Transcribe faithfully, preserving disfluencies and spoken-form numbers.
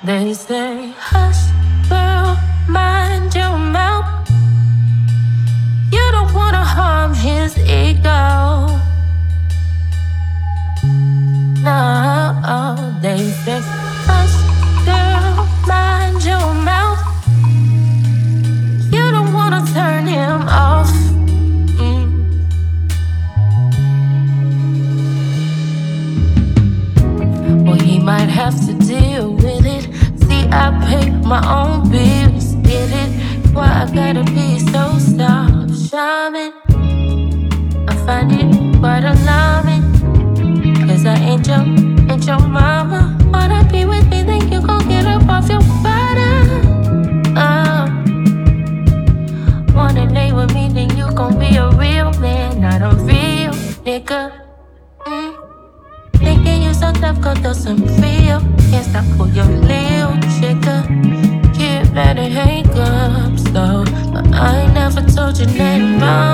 They say, hush, girl, mind your mouth. You don't wanna harm his ego. No, they say, hush, girl, mind your mouth. You don't wanna turn him off. Mm. Well, he might have to deal with it. See, I pay my own bills, get it? Why I gotta be so soft, charming? I find it quite alarming. Cause I ain't your, ain't your mama. Wanna be with me, then you gon' get up off your bottom. Uh, wanna lay with me, then you gon' be a real man, not a real nigga. Mm. Thinking you so tough, go throw some feel. Can't stop, pull your little trigger. Get mad and hang up slow, but I ain't never told you nothing wrong.